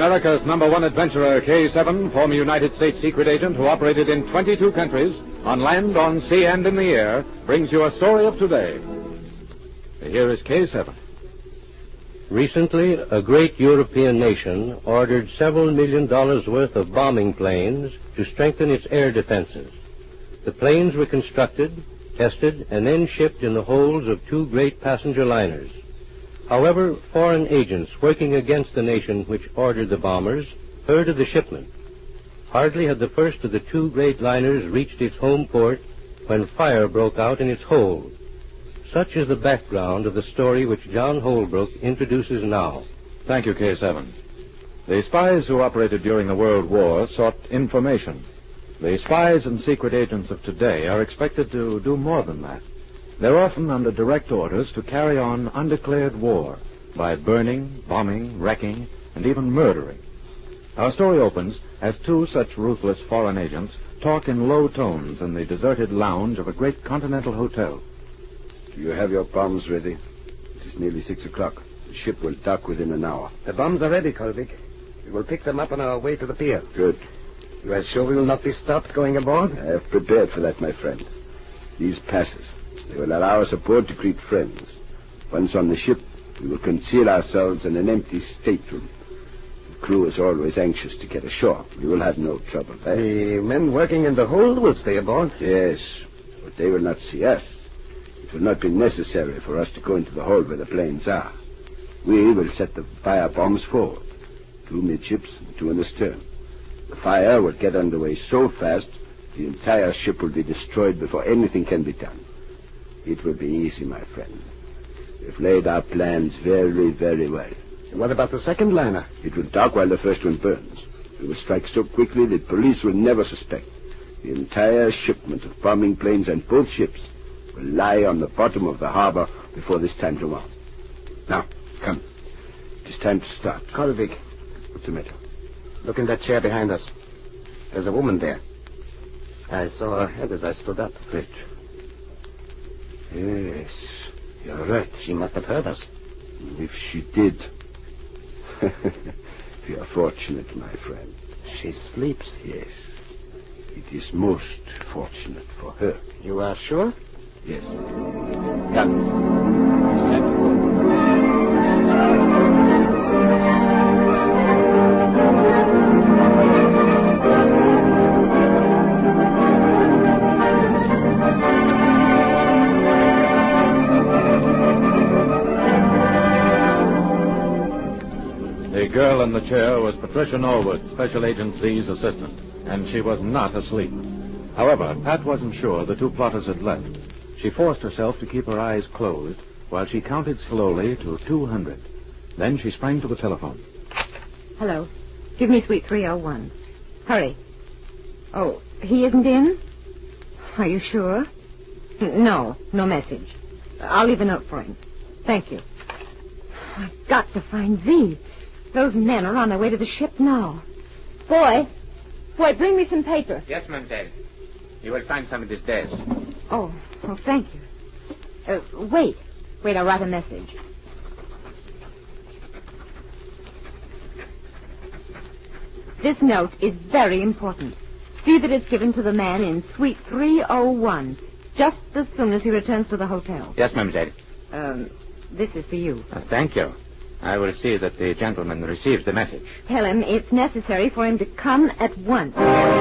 America's #1 adventurer, K-7, former United States secret agent who operated in 22 countries, on land, on sea, and in the air, brings you a story of today. Here is K-7. Recently, a great European nation ordered several $1 million worth of bombing planes to strengthen its air defenses. The planes were constructed, tested, and then shipped in the holds of 2 great passenger liners. However, foreign agents working against the nation which ordered the bombers heard of the shipment. Hardly had the first of the 2 great liners reached its home port when fire broke out in its hold. Such is the background of the story which John Holbrook introduces now. Thank you, K-7. The spies who operated during the World War sought information. The spies and secret agents of today are expected to do more than that. They're often under direct orders to carry on undeclared war by burning, bombing, wrecking, and even murdering. Our story opens as 2 such ruthless foreign agents talk in low tones in the deserted lounge of a great continental hotel. Do you have your bombs ready? It is nearly 6 o'clock. The ship will dock within an hour. The bombs are ready, Kolvik. We will pick them up on our way to the pier. Good. You are sure we will not be stopped going aboard? I have prepared for that, my friend. These passes. They will allow us aboard to greet friends. Once on the ship, we will conceal ourselves in an empty stateroom. The crew is always anxious to get ashore. We will have no trouble there. The men working in the hold will stay aboard? Yes, but they will not see us. It will not be necessary for us to go into the hold where the planes are. We will set the fire bombs forward. 2 midships and 2 in the stern. The fire will get underway so fast, the entire ship will be destroyed before anything can be done. It will be easy, my friend. We've laid our plans very, very well. And what about the second liner? It will dock while the first one burns. We will strike so quickly that police will never suspect. The entire shipment of bombing planes and both ships will lie on the bottom of the harbor before this time tomorrow. Now, come. It is time to start. Kolvik, What's the matter? look in that chair behind us. There's a woman there. I saw her head as I stood up. Right. Yes, you're right. She must have heard us. If she did, we are fortunate, my friend. She sleeps. Yes. It is most fortunate for her. You are sure? Yes. Come. It's time to go. The girl in the chair was Patricia Norwood, Special Agent Z's assistant, and she was not asleep. However, Pat wasn't sure the 2 plotters had left. She forced herself to keep her eyes closed while she counted slowly to 200. Then she sprang to the telephone. Hello. Give me suite 301. Hurry. Oh, he isn't in? Are you sure? No message. I'll leave a note for him. Thank you. I've got to find Z. Those men are on their way to the ship now. Boy, bring me some paper. Yes, Mademoiselle. You will find some at this desk. Oh, thank you. Wait, I'll write a message. This note is very important. See that it's given to the man in suite 301, just as soon as he returns to the hotel. Yes, Mademoiselle. This is for you. Thank you. I will see that the gentleman receives the message. Tell him it's necessary for him to come at once.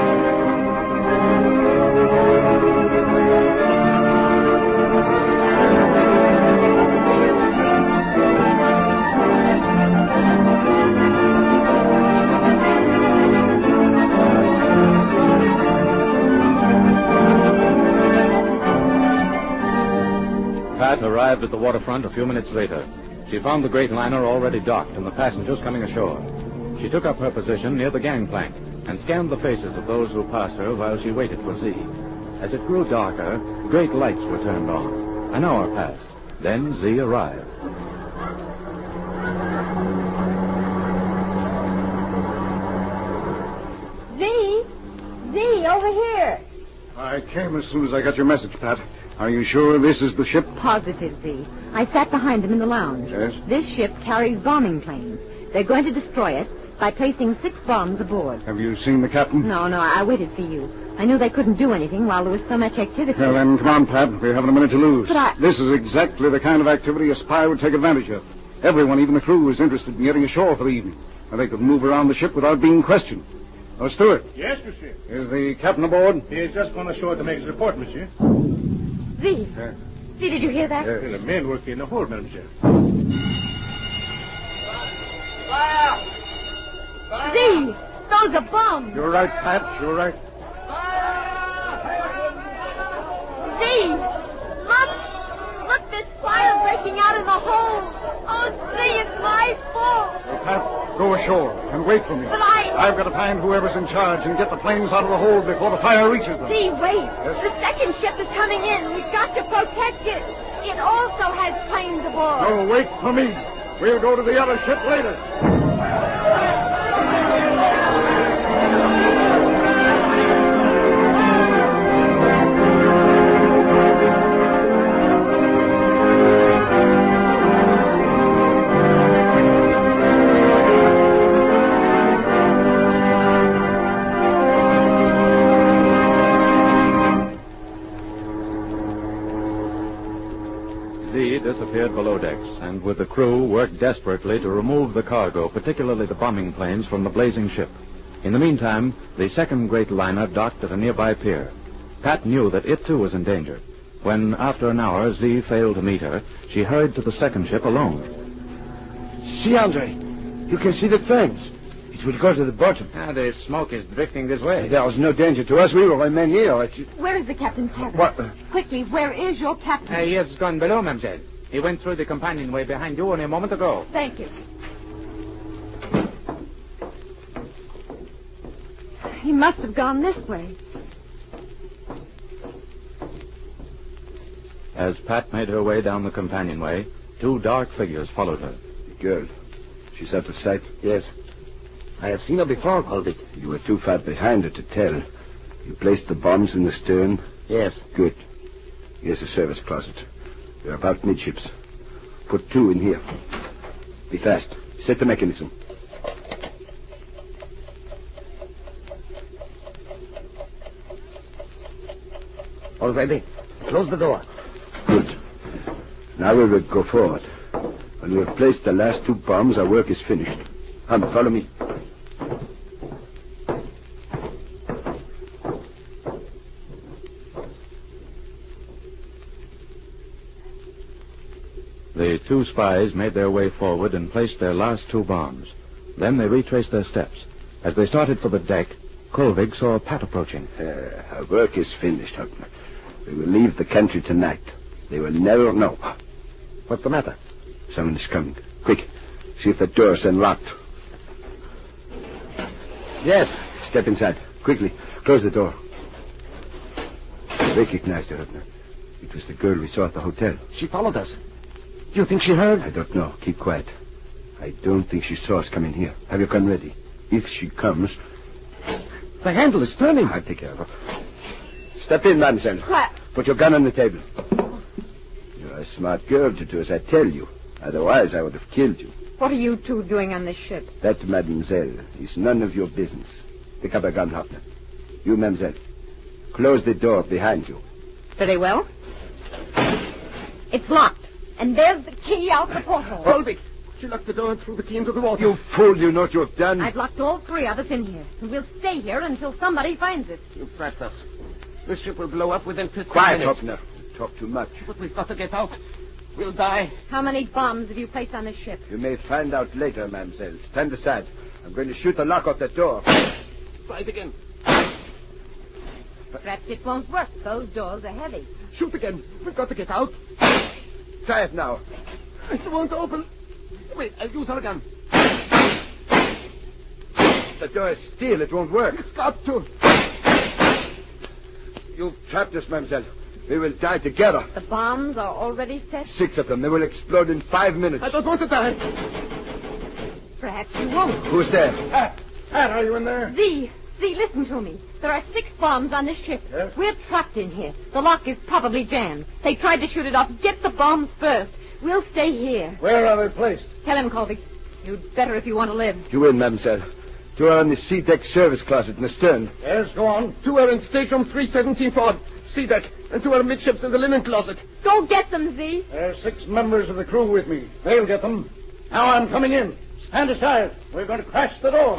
Pat arrived at the waterfront a few minutes later. She found the great liner already docked and the passengers coming ashore. She took up her position near the gangplank and scanned the faces of those who passed her while she waited for Z. As it grew darker, great lights were turned on. An hour passed. Then Z arrived. Z, over here. I came as soon as I got your message, Pat. Are you sure this is the ship? Positive, Z. I sat behind them in the lounge. Yes? This ship carries bombing planes. They're going to destroy it, by placing 6 bombs aboard. Have you seen the captain? No, I waited for you. I knew they couldn't do anything while there was so much activity. Well, then, come on, Pat. We haven't a minute to lose. But This is exactly the kind of activity a spy would take advantage of. Everyone, even the crew, is interested in getting ashore for the evening. And they could move around the ship without being questioned. Oh, Stewart. Yes, monsieur. Is the captain aboard? He has just gone ashore to make his report, monsieur. Z. Z, did you hear that? The men working in the hold, mademoiselle. Z! Those are bombs! You're right, Pat. You're right. Z! Look, there's fire breaking out in the hold! Oh, Z, it's my fault! Well, Pat, go ashore and wait for me. But I've got to find whoever's in charge and get the planes out of the hold before the fire reaches them. Z, wait! The second ship is coming in. We've got to protect it. It also has planes aboard. No, wait for me. We'll go to the other ship later. Disappeared below decks, and with the crew worked desperately to remove the cargo, particularly the bombing planes, from the blazing ship. In the meantime, the second great liner docked at a nearby pier. Pat knew that it too was in danger. When, after an hour, Z failed to meet her, she hurried to the second ship alone. See, Andre, you can see the flames. It will go to the bottom. The smoke is drifting this way. There is no danger to us. We will remain here. Where is the captain's cabin? What? Quickly, where is your captain? He has gone below, mademoiselle. He went through the companionway behind you only a moment ago. Thank you. He must have gone this way. As Pat made her way down the companionway, 2 dark figures followed her. The girl. She's out of sight. Yes. I have seen her before, Colby. You were too far behind her to tell. You placed the bombs in the stern? Yes. Good. Here's the service closet. You're about midships. Put 2 in here. Be fast. Set the mechanism. All ready. Close the door. Good. Now we will go forward. When we have placed the last 2 bombs, our work is finished. Come, follow me. The 2 spies made their way forward and placed their last 2 bombs. Then they retraced their steps. As they started for the deck, Kolvig saw Pat approaching. Our work is finished, Hauptmann. We will leave the country tonight. They will never know. What's the matter? Someone is coming. Quick, see if the door is unlocked. Yes. Step inside. Quickly, close the door. I recognized her, Hauptmann. It was the girl we saw at the hotel. She followed us. Do you think she heard? I don't know. Keep quiet. I don't think she saw us come in here. Have your gun ready. If she comes... The handle is turning. I'll take care of her. Step in, mademoiselle. What? Put your gun on the table. You're a smart girl to do as I tell you. Otherwise, I would have killed you. What are you 2 doing on this ship? That, mademoiselle, is none of your business. Pick up a gun, Hauptmann. You, mademoiselle, close the door behind you. Very well. It's locked. And there's the key out the porthole. Colby, she locked the door and threw the key into the water. You fool, you know what you have done. I've locked all 3 of us in here. And we'll stay here until somebody finds us. You trapped us. This ship will blow up within 15 Quiet, minutes. Hauptmann. You talk too much. But we've got to get out. We'll die. How many bombs have you placed on this ship? You may find out later, mademoiselle. Stand aside. I'm going to shoot the lock off the door. Try it again. Perhaps it won't work. Those doors are heavy. Shoot again. We've got to get out. Try it now. It won't open. Wait, I'll use our gun. The door is steel. It won't work. It's got to. You've trapped us, mademoiselle. We will die together. The bombs are already set. 6 of them. They will explode in 5 minutes. I don't want to die. Perhaps you won't. Who's there? Pat, are you in there? Z, listen to me. There are 6 bombs on this ship. Yes? We're trapped in here. The lock is probably jammed. They tried to shoot it off. Get the bombs first. We'll stay here. Where are they placed? Tell him, Colby. You'd better if you want to live. You in, mademoiselle. 2 are in the sea deck service closet in the stern. Yes, go on. 2 are in stateroom 317 forward, sea deck, and 2 are midships in the linen closet. Go get them, Z. There's 6 members of the crew with me. They'll get them. Now I'm coming in. Stand aside. We're going to crash the door.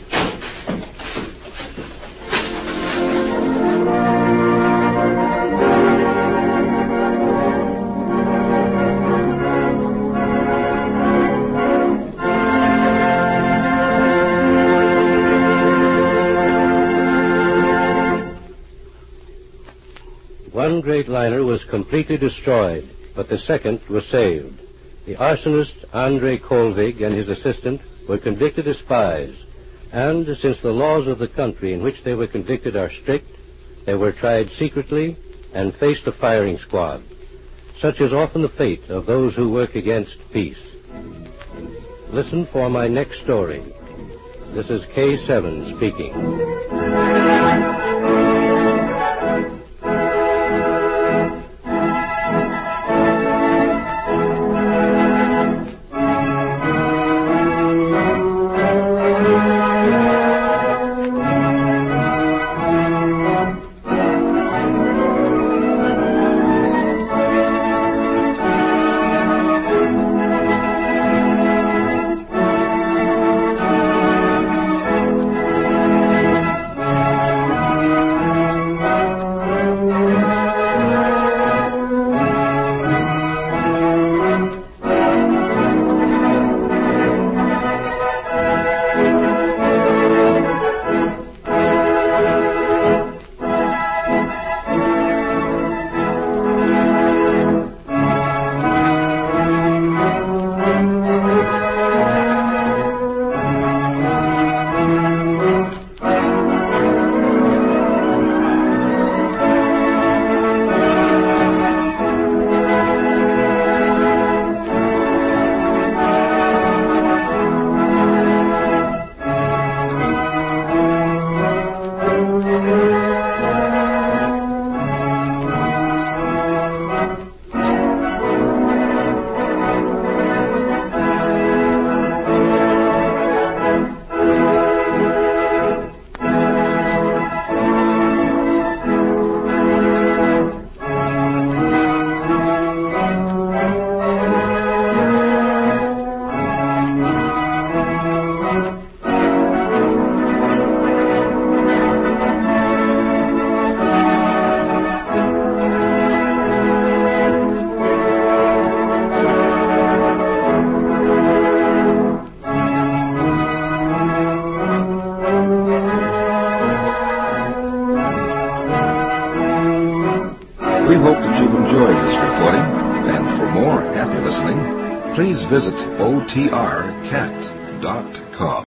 One great liner was completely destroyed, but the second was saved. The arsonist Andrei Kolvig and his assistant were convicted as spies, and since the laws of the country in which they were convicted are strict, they were tried secretly and faced the firing squad. Such is often the fate of those who work against peace. Listen for my next story. This is K7 speaking. We hope that you've enjoyed this recording, and for more happy listening, please visit otrcat.com.